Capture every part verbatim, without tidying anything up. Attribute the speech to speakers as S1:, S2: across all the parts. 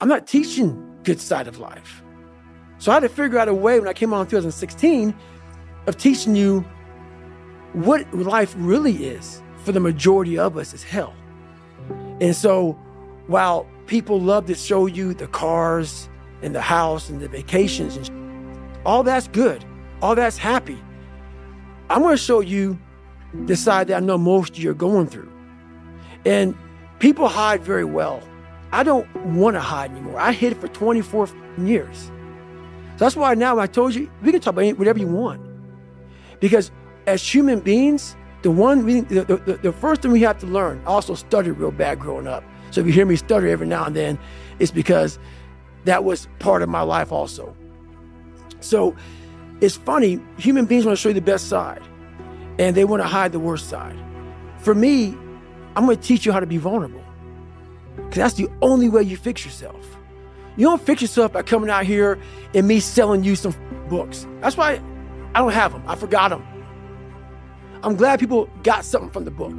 S1: I'm not teaching good side of life. So I had to figure out a way when I came on in two thousand sixteen of teaching you what life really is for the majority of us is hell. And so while people love to show you the cars and the house and the vacations and sh- all that's good, all that's happy, I'm going to show you the side that I know most of you are going through. And people hide very well. I don't want to hide anymore. I hid it for twenty-four years. So that's why now I told you, we can talk about whatever you want. Because as human beings, the one we, the, the, the first thing we have to learn, I also stuttered real bad growing up. So if you hear me stutter every now and then, it's because that was part of my life also. So it's funny, human beings want to show you the best side, and they want to hide the worst side. For me, I'm going to teach you how to be vulnerable, because that's the only way you fix yourself. You don't fix yourself by coming out here and me selling you some books. That's why I don't have them. I forgot them. I'm glad people got something from the book.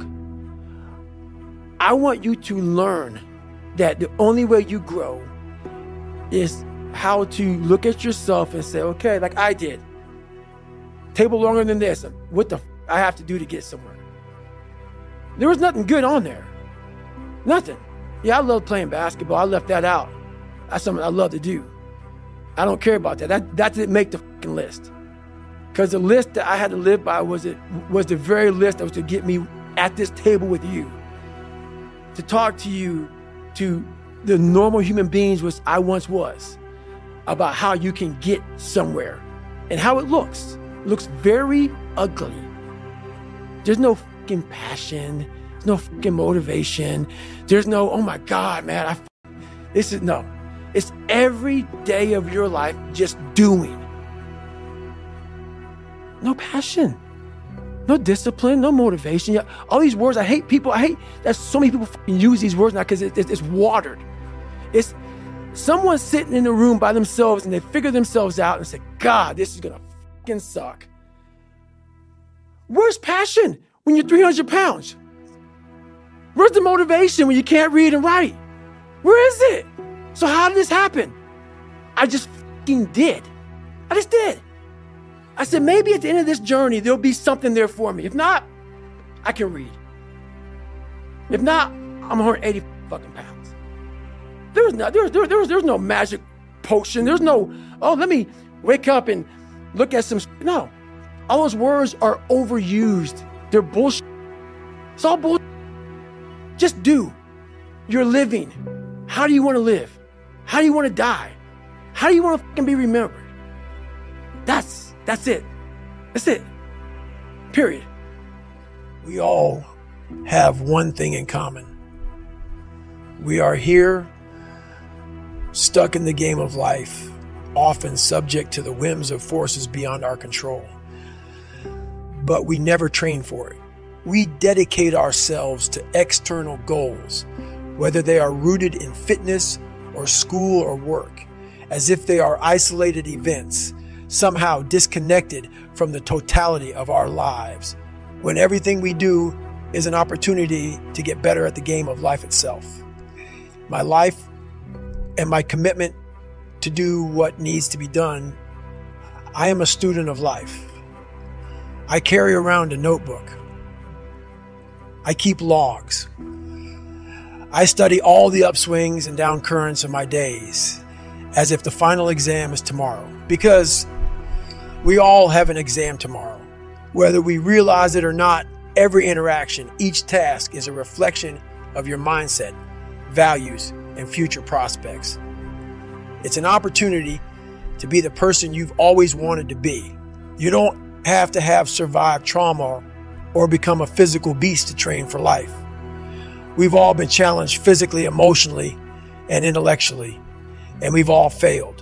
S1: I want you to learn that the only way you grow is how to look at yourself and say, okay, like I did, table longer than this. What the f- I have to do to get somewhere? There was nothing good on there. Nothing. Yeah, I love playing basketball. I left that out. That's something I love to do. I don't care about that. That, that didn't make the fucking list. Because the list that I had to live by was it was the very list that was to get me at this table with you. To talk to you, to the normal human beings which I once was, about how you can get somewhere and how it looks. It looks very ugly. There's no fucking passion. There's no fucking motivation. There's no, oh my God, man, I, this is, no. It's every day of your life just doing. No passion, no discipline, no motivation. Yeah, all these words, I hate people. I hate that so many people fucking use these words now because it, it, it's watered. It's someone sitting in a room by themselves and they figure themselves out and say, God, this is going to fucking suck. Where's passion when you're three hundred pounds? Where's the motivation when you can't read and write? Where is it? So how did this happen? I just fucking did. I just did. I said, maybe at the end of this journey, there'll be something there for me. If not, I can read. If not, I'm one hundred eighty fucking pounds. There's no, there's, there, there's, there's no magic potion. There's no, oh, let me wake up and look at some, no. All those words are overused. They're bullshit. It's all bullshit. Just do. You're living. How do you want to live? How do you want to die? How do you want to fucking be remembered? That's, that's it. That's it. Period. We all have one thing in common. We are here, stuck in the game of life, often subject to the whims of forces beyond our control. But we never train for it. We dedicate ourselves to external goals, whether they are rooted in fitness or school or work, as if they are isolated events, somehow disconnected from the totality of our lives, when everything we do is an opportunity to get better at the game of life itself. My life and my commitment to do what needs to be done, I am a student of life. I carry around a notebook. I keep logs. I study all the upswings and down currents of my days as if the final exam is tomorrow, because we all have an exam tomorrow. Whether we realize it or not, every interaction, each task is a reflection of your mindset, values, and future prospects. It's an opportunity to be the person you've always wanted to be. You don't have to have survived trauma or become a physical beast to train for life. We've all been challenged physically, emotionally, and intellectually, and we've all failed.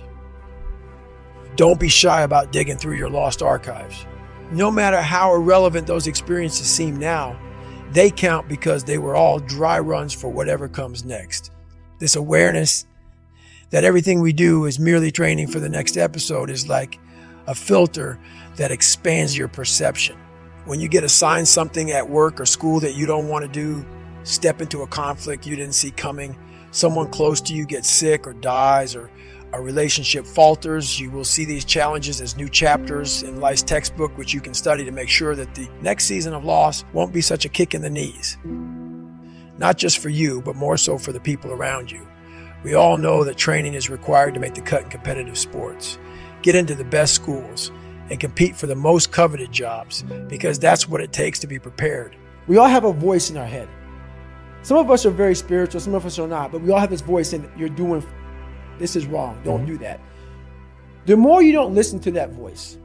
S1: Don't be shy about digging through your lost archives. No matter how irrelevant those experiences seem now, they count because they were all dry runs for whatever comes next. This awareness that everything we do is merely training for the next episode is like a filter that expands your perception. When you get assigned something at work or school that you don't want to do, step into a conflict you didn't see coming,
S2: someone close to you gets sick or dies, or a relationship falters, you will see these challenges as new chapters in life's textbook, which you can study to make sure that the next season of loss won't be such a kick in the knees. Not just for you, but more so for the people around you. We all know that training is required to make the cut in competitive sports. Get into the best schools and compete for the most coveted jobs, because that's what it takes to be prepared.
S1: We all have a voice in our head. Some of us are very spiritual, some of us are not, but we all have this voice in, you're doing, this is wrong, don't mm-hmm. do that. The more you don't listen to that voice,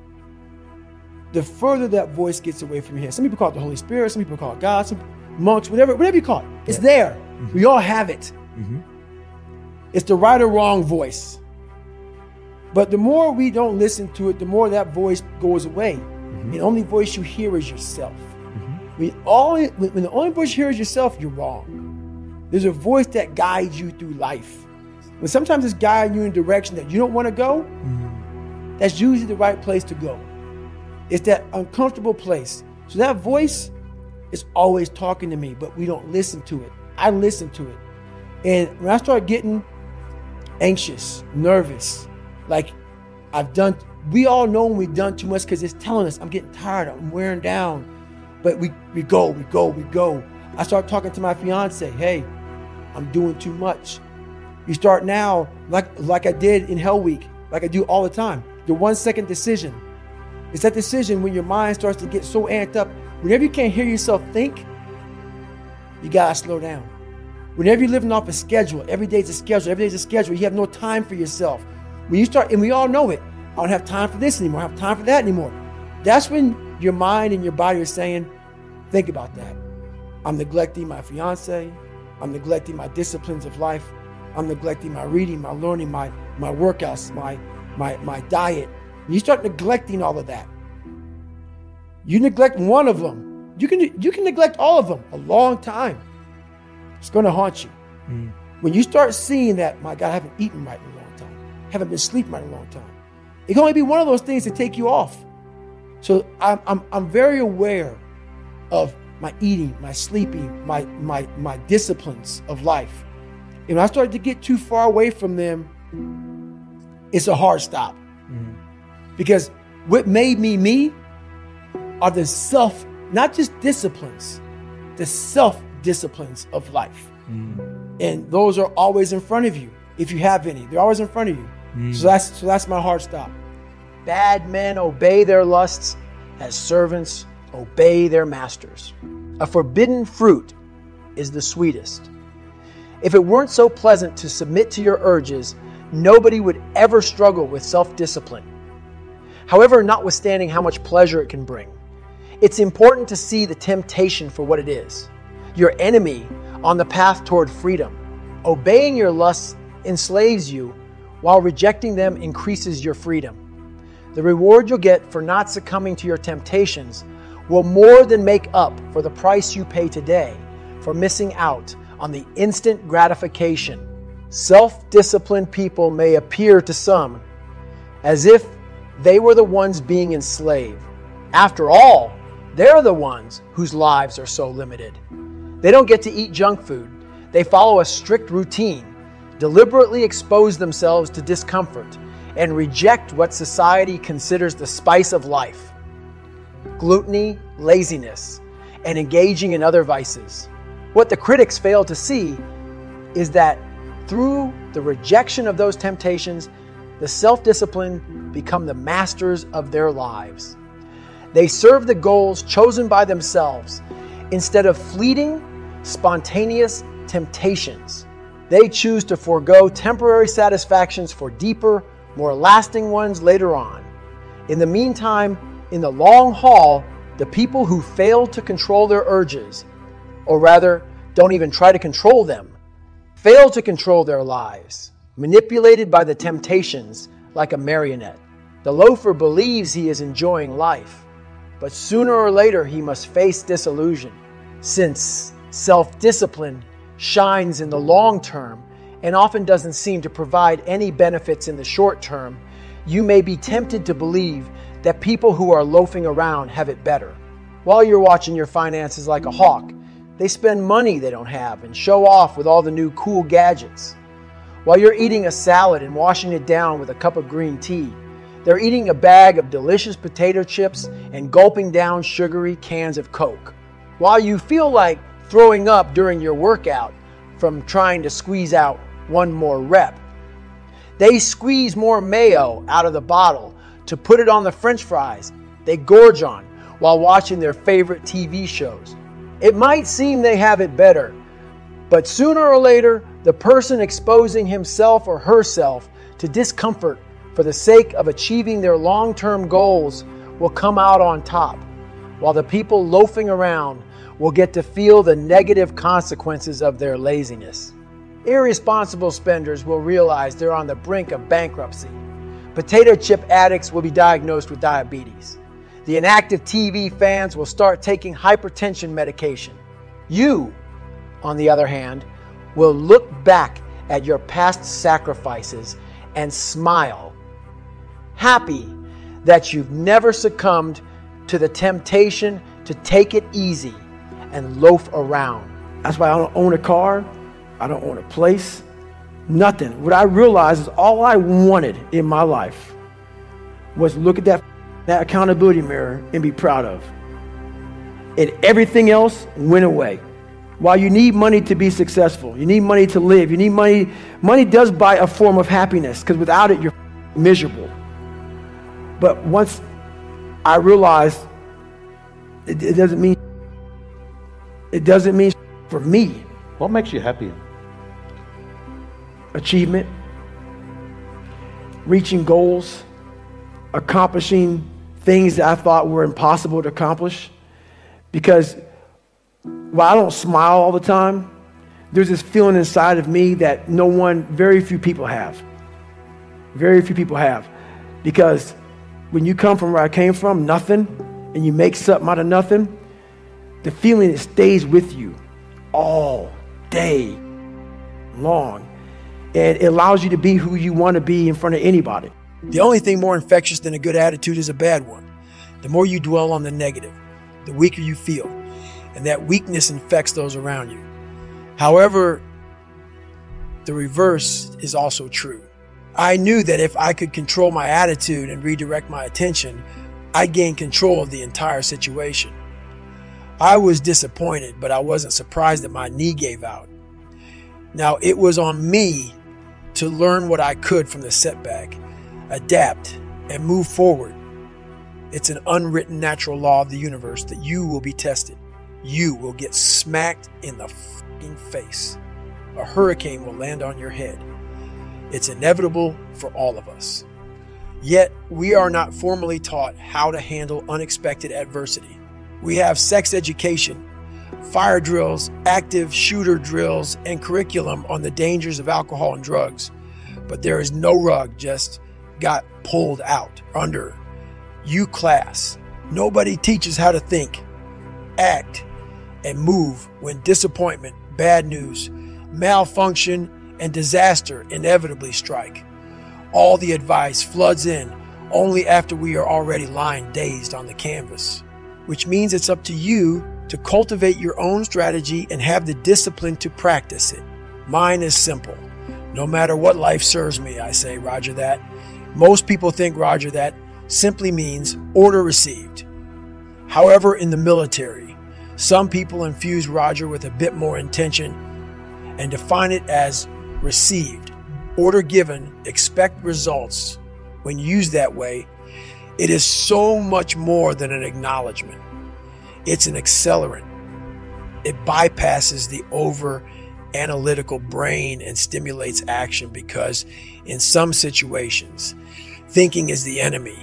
S1: the further that voice gets away from your head. Some people call it the Holy Spirit, some people call it God, some monks, whatever, whatever you call it. It's yeah. there. Mm-hmm. We all have it. Mm-hmm. It's the right or wrong voice. But the more we don't listen to it, the more that voice goes away. Mm-hmm. The only voice you hear is yourself. Mm-hmm. When, all, when the only voice you hear is yourself, you're wrong. There's a voice that guides you through life. When sometimes it's guiding you in a direction that you don't want to go, mm-hmm. that's usually the right place to go. It's that uncomfortable place. So that voice is always talking to me, but we don't listen to it. I listen to it. And when I start getting anxious, nervous, like I've done, we all know when we've done too much because it's telling us, I'm getting tired, I'm wearing down. But we, we go, we go, we go. I start talking to my fiance, hey, I'm doing too much. You start now, like, like I did in Hell Week, like I do all the time, the one second decision. It's that decision when your mind starts to get so amped up. Whenever you can't hear yourself think, you gotta slow down. Whenever you're living off a schedule, every day's a schedule, every day's a schedule, you have no time for yourself. When you start, and we all know it, I don't have time for this anymore, I don't have time for that anymore. That's when your mind and your body are saying, think about that. I'm neglecting my fiance, I'm neglecting my disciplines of life, I'm neglecting my reading, my learning, my, my workouts, my, my, my diet. When you start neglecting all of that, you neglect one of them, you can, you can neglect all of them a long time. It's going to haunt you. Mm. When you start seeing that, my God, I haven't eaten right in a long time, haven't been sleeping right in a long time. It can only be one of those things to take you off. So I'm, I'm, I'm very aware of my eating, my sleeping, my, my, my disciplines of life. And when I started to get too far away from them, it's a hard stop. Mm. Because what made me me are the self, not just disciplines, the self disciplines of life. Mm. And those are always in front of you. If you have any, they're always in front of you. Mm. So that's so that's my hard stop. Bad men obey their lusts as servants obey their masters. A forbidden fruit is the sweetest. If it weren't so pleasant to submit to your urges, nobody would ever struggle with self-discipline. However, notwithstanding how much pleasure it can bring, it's important to see the temptation for what it is. Your enemy on the path toward freedom. Obeying your lusts enslaves you, while rejecting them increases your freedom. The reward you'll get for not succumbing to your temptations will more than make up for the price you pay today for missing out on the instant gratification. Self-disciplined people may appear to some as if they were the ones being enslaved. After all, they're the ones whose lives are so limited. They don't get to eat junk food. They follow a strict routine, deliberately expose themselves to discomfort, and reject what society considers the spice of life: gluttony, laziness, and engaging in other vices. What the critics fail to see is that through the rejection of those temptations, the self-disciplined become the masters of their lives. They serve the goals chosen by themselves instead of fleeting, spontaneous temptations. They choose to forego temporary satisfactions for deeper, more lasting ones later on. In the meantime, in the long haul, the people who fail to control their urges, or rather, don't even try to control them, fail to control their lives, manipulated by the temptations like a marionette. The loafer believes he is enjoying life, but sooner or later he must face disillusion, since self-discipline shines in the long term and often doesn't seem to provide any benefits in the short term. You may be tempted to believe that people who are loafing around have it better. While you're watching your finances like a hawk, They spend money they don't have and show off with all the new cool gadgets. While you're eating a salad and washing it down with a cup of green tea, they're eating a bag of delicious potato chips and gulping down sugary cans of Coke. While you feel like throwing up during your workout from trying to squeeze out one more rep, they squeeze more mayo out of the bottle to put it on the French fries they gorge on while watching their favorite T V shows. It might seem they have it better, but sooner or later, the person exposing himself or herself to discomfort for the sake of achieving their long-term goals will come out on top, while the people loafing around will get to feel the negative consequences of their laziness. Irresponsible spenders will realize they're on the brink of bankruptcy. Potato chip addicts will be diagnosed with diabetes. The inactive T V fans will start taking hypertension medication. You, on the other hand, will look back at your past sacrifices and smile, happy that you've never succumbed to the temptation to take it easy and loaf around. That's why I don't own a car. I don't own a place. Nothing. What I realized is all I wanted in my life was look at that, that accountability mirror and be proud of. And everything else went away. While you need money to be successful, you need money to live, you need money. Money does buy a form of happiness, because without it, you're miserable. But once I realized it, it doesn't mean, it doesn't mean for me.
S3: What makes you happy?
S1: Achievement, reaching goals, accomplishing things that I thought were impossible to accomplish. Because while I don't smile all the time, there's this feeling inside of me that no one, very few people have. Very few people have. Because when you come from where I came from, nothing, and you make something out of nothing, the feeling, it stays with you all day long. And it allows you to be who you want to be in front of anybody.
S2: The only thing more infectious than a good attitude is a bad one. The more you dwell on the negative, the weaker you feel. And that weakness infects those around you. However, the reverse is also true. I knew that if I could control my attitude and redirect my attention, I'd gain control of the entire situation. I was disappointed, but I wasn't surprised that my knee gave out. Now, it was on me to learn what I could from the setback, adapt, and move forward. It's an unwritten natural law of the universe that you will be tested. You will get smacked in the fucking face. A hurricane will land on your head. It's inevitable for all of us. Yet, we are not formally taught how to handle unexpected adversity. We have sex education, fire drills, active shooter drills, and curriculum on the dangers of alcohol and drugs. But there is no rug just got pulled out under. You class. Nobody teaches how to think, act, and move when disappointment, bad news, malfunction, and disaster inevitably strike. All the advice floods in only after we are already lying dazed on the canvas, which means it's up to you to cultivate your own strategy and have the discipline to practice it. Mine is simple. No matter what life serves me, I say, Roger that. Most people think Roger that simply means order received. However, in the military, some people infuse Roger with a bit more intention and define it as received. Order given, expect results. When used that way, it is so much more than an acknowledgement. It's an accelerant. It bypasses the over analytical brain and stimulates action because in some situations, thinking is the enemy.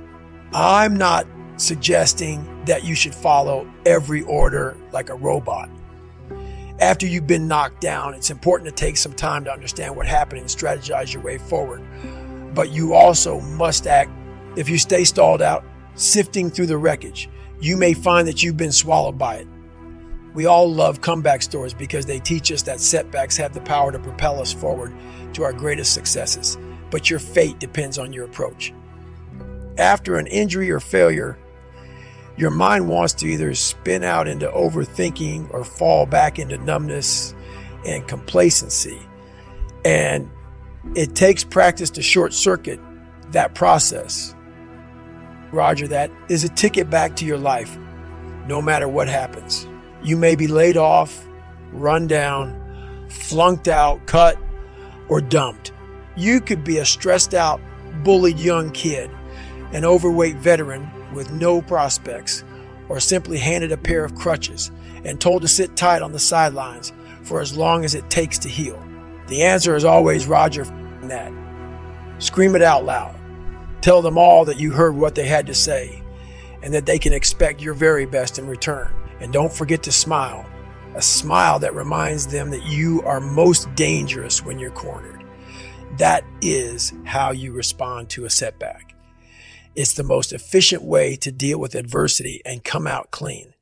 S2: I'm not suggesting that you should follow every order like a robot. After you've been knocked down, it's important to take some time to understand what happened and strategize your way forward. But you also must act. If you stay stalled out, sifting through the wreckage, you may find that you've been swallowed by it. We all love comeback stories because they teach us that setbacks have the power to propel us forward to our greatest successes. But your fate depends on your approach. After an injury or failure, Your mind wants to either spin out into overthinking or fall back into numbness and complacency. And it takes practice to short circuit that process. Roger, that is a ticket back to your life, no matter what happens. You may be laid off, run down, flunked out, cut, or dumped. You could be a stressed out, bullied young kid, an overweight veteran with no prospects, or simply handed a pair of crutches and told to sit tight on the sidelines for as long as it takes to heal. The answer is always, Roger, f***ing that. Scream it out loud. Tell them all that you heard what they had to say and that they can expect your very best in return. And don't forget to smile, a smile that reminds them that you are most dangerous when you're cornered. That is how you respond to a setback. It's the most efficient way to deal with adversity and come out clean.